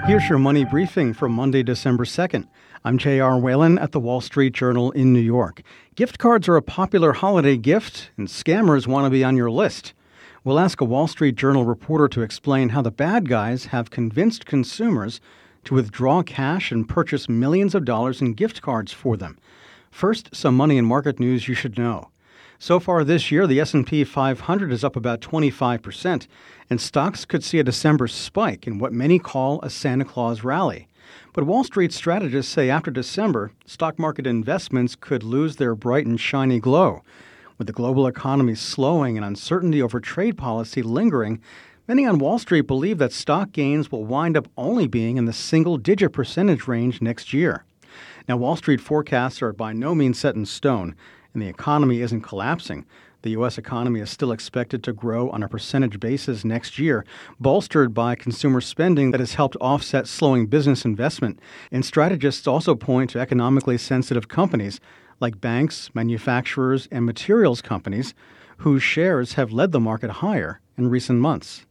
Here's your money briefing for Monday, December 2nd. I'm J.R. Whalen at the Wall Street Journal in New York. Gift cards are a popular holiday gift, and scammers want to be on your list. We'll ask a Wall Street Journal reporter to explain how the bad guys have convinced consumers to withdraw cash and purchase millions of dollars in gift cards for them. First, some money and market news you should know. So far this year, the S&P 500 is up about 25%, and stocks could see a December spike in what many call a Santa Claus rally. But Wall Street strategists say after December, stock market investments could lose their bright and shiny glow. With the global economy slowing and uncertainty over trade policy lingering, many on Wall Street believe that stock gains will wind up only being in the single-digit percentage range next year. Now, Wall Street forecasts are by no means set in stone, and the economy isn't collapsing. The U.S. economy is still expected to grow on a percentage basis next year, bolstered by consumer spending that has helped offset slowing business investment. And strategists also point to economically sensitive companies like banks, manufacturers, and materials companies whose shares have led the market higher in recent months.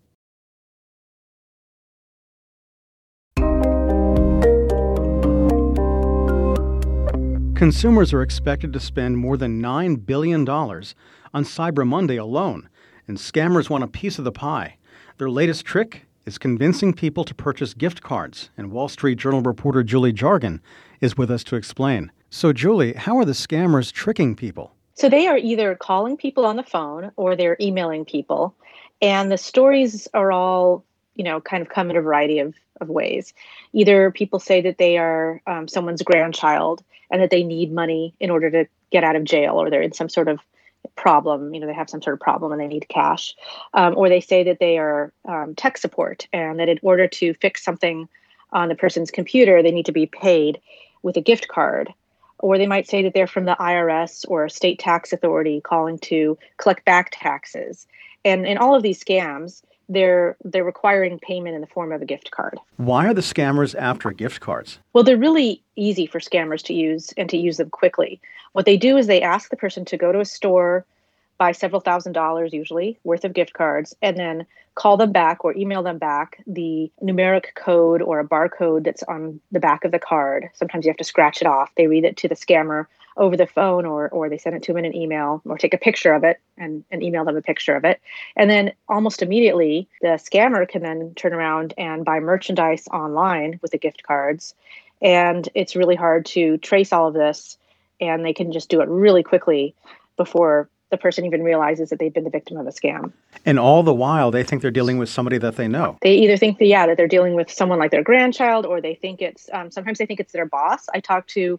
Consumers are expected to spend more than $9 billion on Cyber Monday alone, and scammers want a piece of the pie. Their latest trick is convincing people to purchase gift cards, and Wall Street Journal reporter Julie Jargon is with us to explain. So, Julie, how are the scammers tricking people? So they are either calling people on the phone or they're emailing people, and the stories are all, kind of come in a variety of ways. Either people say that they are someone's grandchild and that they need money in order to get out of jail, or they're in some sort of problem, they have some sort of problem and they need cash. Or they say that they are tech support and that in order to fix something on the person's computer, they need to be paid with a gift card. Or they might say that they're from the IRS or state tax authority calling to collect back taxes. And in all of these scams, they're requiring payment in the form of a gift card. Why are the scammers after gift cards? Well, they're really easy for scammers to use and to use them quickly. What they do is they ask the person to go to a store, buy several $1,000s usually worth of gift cards, and then call them back or email them back the numeric code or a barcode that's on the back of the card. Sometimes you have to scratch it off. They read it to the scammer over the phone, or they send it to them in an email, or take a picture of it and email them a picture of it. And then almost immediately, the scammer can then turn around and buy merchandise online with the gift cards. And it's really hard to trace all of this, and they can just do it really quickly before the person even realizes that they've been the victim of a scam. And all the while, they think they're dealing with somebody that they know. They either think that they're dealing with someone like their grandchild, or they think it's, sometimes they think it's their boss. I talked to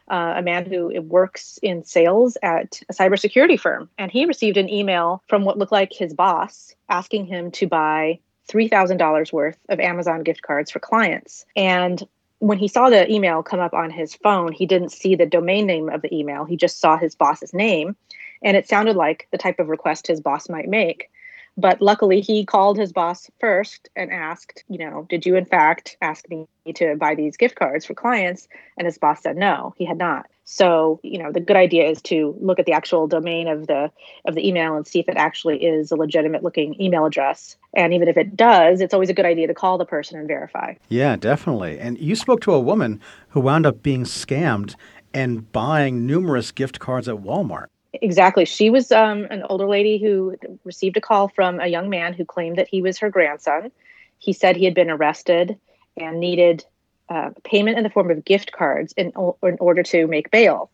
a man who works in sales at a cybersecurity firm, and he received an email from what looked like his boss asking him to buy $3,000 worth of Amazon gift cards for clients. And when he saw the email come up on his phone, he didn't see the domain name of the email. He just saw his boss's name. And it sounded like the type of request his boss might make. But luckily, he called his boss first and asked, did you in fact ask me to buy these gift cards for clients? And his boss said no, he had not. So, the good idea is to look at the actual domain of the email and see if it actually is a legitimate looking email address. And even if it does, it's always a good idea to call the person and verify. Yeah, definitely. And you spoke to a woman who wound up being scammed and buying numerous gift cards at Walmart. Exactly. She was an older lady who received a call from a young man who claimed that he was her grandson. He said he had been arrested and needed payment in the form of gift cards in order to make bail.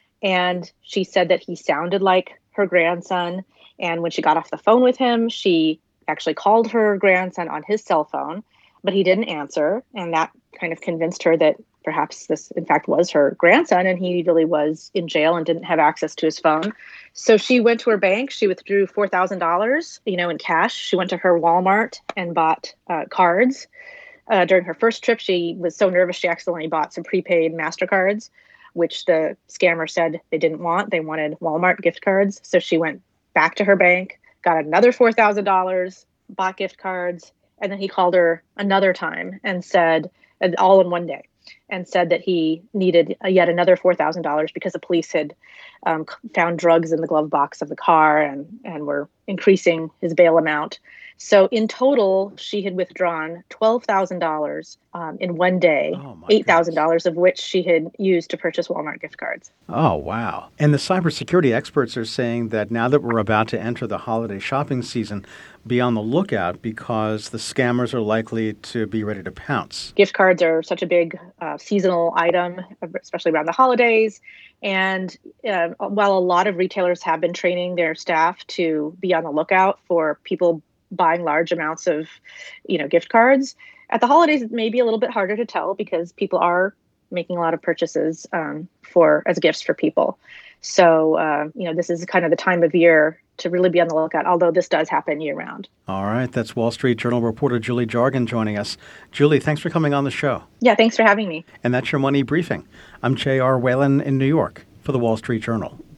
And she said that he sounded like her grandson. And when she got off the phone with him, she actually called her grandson on his cell phone, but he didn't answer. And that kind of convinced her that perhaps this, in fact, was her grandson, and he really was in jail and didn't have access to his phone. So she went to her bank. She withdrew $4,000, in cash. She went to her Walmart and bought cards. During her first trip, she was so nervous she accidentally bought some prepaid MasterCards, which the scammer said they didn't want. They wanted Walmart gift cards. So she went back to her bank, got another $4,000, bought gift cards, and then he called her another time and said, all in one day, and said that he needed yet another $4,000 because the police had found drugs in the glove box of the car and were increasing his bail amount. So in total, she had withdrawn $12,000 in one day, Oh, my $8,000 of which she had used to purchase Walmart gift cards. Oh, wow. And the cybersecurity experts are saying that now that we're about to enter the holiday shopping season, be on the lookout because the scammers are likely to be ready to pounce. Gift cards are such a big seasonal item, especially around the holidays. And while a lot of retailers have been training their staff to be on the lookout for people buying large amounts of, gift cards, at the holidays it may be a little bit harder to tell because people are making a lot of purchases as gifts for people. So, this is kind of the time of year to really be on the lookout, although this does happen year round. All right. That's Wall Street Journal reporter Julie Jargon joining us. Julie, thanks for coming on the show. Yeah, thanks for having me. And that's your Money Briefing. I'm J.R. Whalen in New York for the Wall Street Journal.